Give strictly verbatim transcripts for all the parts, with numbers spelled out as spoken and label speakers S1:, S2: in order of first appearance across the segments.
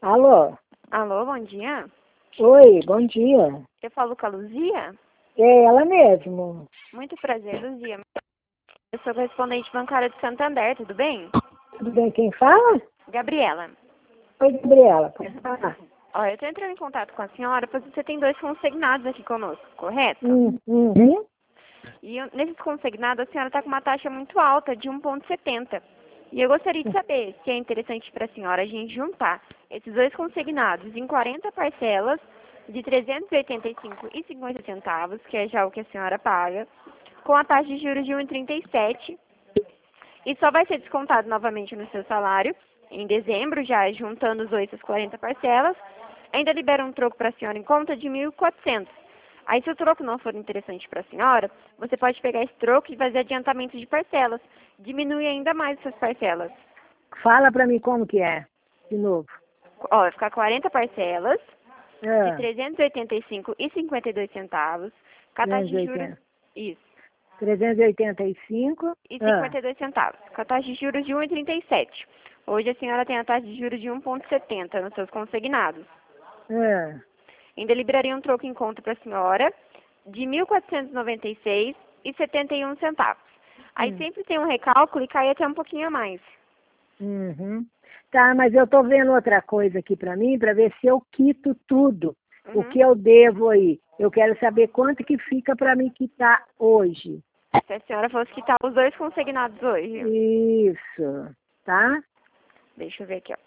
S1: Alô?
S2: Alô, bom dia.
S1: Oi, bom dia.
S2: Eu falo com a Luzia?
S1: É ela mesmo.
S2: Muito prazer, Luzia. Eu sou correspondente bancária de Santander, tudo bem?
S1: Tudo bem, quem fala?
S2: Gabriela.
S1: Oi, Gabriela, pode falar.
S2: Ó, eu tô entrando em contato com a senhora porque você tem dois consignados aqui conosco, correto?
S1: Hum, uhum.
S2: E eu- nesses consignados a senhora está com uma taxa muito alta, de um vírgula setenta. E eu gostaria de saber se é interessante para a senhora a gente juntar esses dois consignados em quarenta parcelas de trezentos e oitenta e cinco reais e cinquenta centavos, que é já o que a senhora paga, com a taxa de juros de um vírgula trinta e sete. E só vai ser descontado novamente no seu salário em dezembro, já juntando os dois, essas quarenta parcelas. Ainda libera um troco para a senhora em conta de mil e quatrocentos. Aí, se o troco não for interessante para a senhora, você pode pegar esse troco e fazer adiantamento de parcelas. Diminui ainda mais essas parcelas.
S1: Fala pra mim como que é, de novo.
S2: Ó, vai ficar quarenta parcelas de
S1: Ah,
S2: trezentos e oitenta e cinco reais e cinquenta e dois centavos. Com a taxa de juros, isso,
S1: trezentos e oitenta e cinco.
S2: e
S1: Ah,
S2: cinquenta e dois centavos. Com a taxa de juros de um vírgula trinta e sete. Hoje a senhora tem a taxa de juros de um vírgula setenta nos seus consignados.
S1: ah.
S2: Ainda liberaria um troco em conta para a senhora de mil quatrocentos e noventa e seis reais e setenta e um centavos. Aí
S1: Hum.
S2: sempre tem um recálculo e cai até um pouquinho a mais.
S1: Uhum. Tá, mas eu tô vendo outra coisa aqui pra mim, pra ver se eu quito tudo. O
S2: Uhum.
S1: que eu devo aí. Eu quero saber quanto que fica pra mim quitar hoje.
S2: Se a senhora fosse quitar os dois consignados hoje.
S1: Isso, tá?
S2: Deixa eu ver aqui, ó.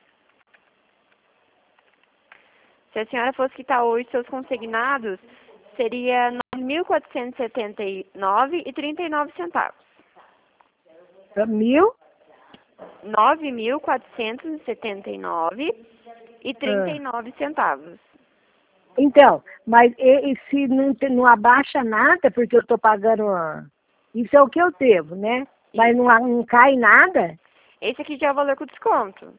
S2: Se a senhora fosse quitar hoje seus consignados, seria nove mil quatrocentos e setenta e nove reais e trinta e nove centavos.
S1: Mil?
S2: nove mil quatrocentos e setenta e nove reais e trinta e nove centavos.
S1: Então, mas e, e se não, te- não abaixa nada, porque eu estou pagando. ah, Isso é o que eu devo, né? Mas não, a- não cai nada?
S2: Esse aqui já é o valor com desconto.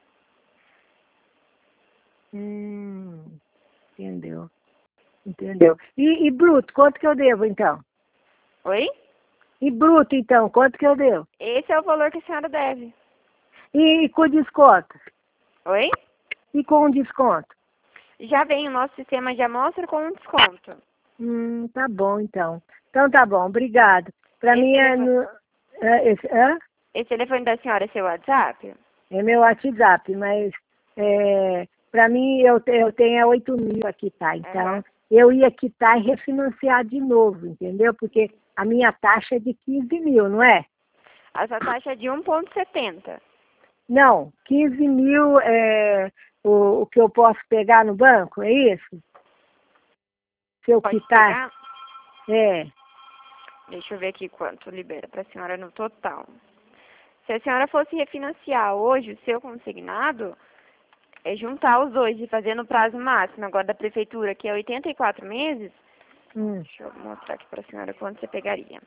S1: Hum, entendeu? Entendeu? E, e bruto, quanto que eu devo então?
S2: Oi?
S1: E bruto, então, quanto que eu devo?
S2: Esse é o valor que a senhora deve.
S1: E, e com desconto?
S2: Oi?
S1: E com desconto?
S2: Já vem o nosso sistema de amostra com um desconto.
S1: Hum, tá bom então. Então tá bom, obrigado. Para
S2: Esse
S1: mim é,
S2: telefone,
S1: no, é, esse, hã?
S2: esse telefone da senhora é seu WhatsApp?
S1: É meu WhatsApp, mas é, para mim eu, te- eu tenho oito mil a quitar, então
S2: Aham.
S1: eu ia quitar e refinanciar de novo, entendeu? Porque a minha taxa é de quinze mil, não é?
S2: Essa taxa é de um vírgula setenta.
S1: Não, quinze mil é o, o que eu posso pegar no banco, é isso? Se eu
S2: Pode
S1: quitar,
S2: pegar?
S1: é.
S2: Deixa eu ver aqui quanto libera para a senhora no total. Se a senhora fosse refinanciar hoje o seu consignado, é juntar os dois e fazer no prazo máximo agora da prefeitura, que é oitenta e quatro meses.
S1: Hum.
S2: Deixa eu mostrar aqui para a senhora quanto você pegaria.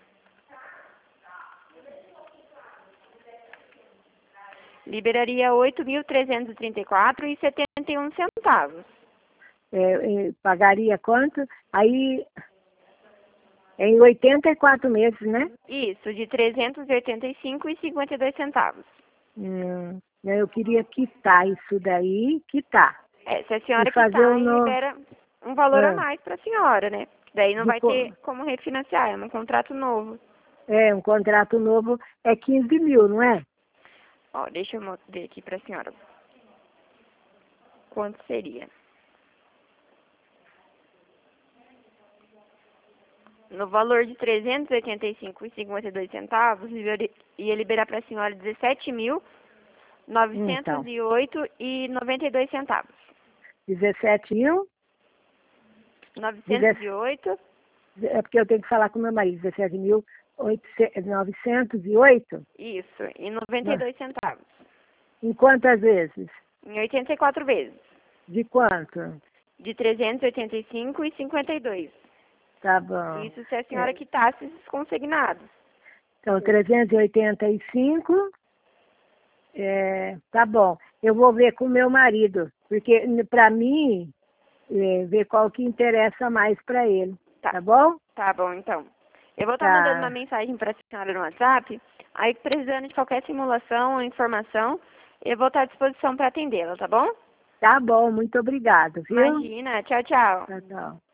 S2: Liberaria oito mil trezentos e trinta e quatro reais e setenta e um centavos.
S1: É, é, pagaria quanto? Aí, é em oitenta e quatro meses, né?
S2: Isso, de trezentos e oitenta e cinco reais e cinquenta e dois centavos.
S1: Hum, eu queria quitar isso daí, quitar.
S2: É, se a
S1: E
S2: senhora
S1: fazer
S2: quitar,
S1: o
S2: aí
S1: no...
S2: libera um valor a
S1: ah,
S2: mais para a senhora, né? Daí não vai
S1: depois,
S2: ter como refinanciar, é um contrato novo.
S1: é, um contrato novo é quinze mil, não é?
S2: Ó, deixa eu mo- ver aqui para a senhora. Quanto seria? No valor de trezentos e oitenta e cinco reais e cinquenta e dois centavos, liberi- ia liberar para a senhora dezessete mil novecentos
S1: Então,
S2: e oito reais e noventa e dois centavos.
S1: dezessete mil,
S2: novecentos
S1: dezessete,
S2: e oito,
S1: é porque eu tenho que falar com meu marido, dezessete mil novecentos e oito.
S2: isso, e noventa e dois centavos.
S1: Em quantas vezes?
S2: Em oitenta e quatro vezes.
S1: De quanto?
S2: De trezentos e oitenta e cinco reais e cinquenta e dois.
S1: Tá bom.
S2: Isso se a senhora
S1: É,
S2: quitasse esses consignados.
S1: então, trezentos e oitenta e cinco, é, tá bom. Eu vou ver com o meu marido, porque para mim, é, ver qual que interessa mais para ele,
S2: Tá,
S1: tá bom?
S2: tá bom então. Eu vou estar mandando uma
S1: Tá,
S2: mensagem para a senhora no WhatsApp. Aí, precisando de qualquer simulação ou informação, eu vou estar à disposição para atendê-la, tá bom?
S1: Tá bom, muito obrigada, viu?
S2: Imagina. Tchau, tchau.
S1: Tchau, tchau.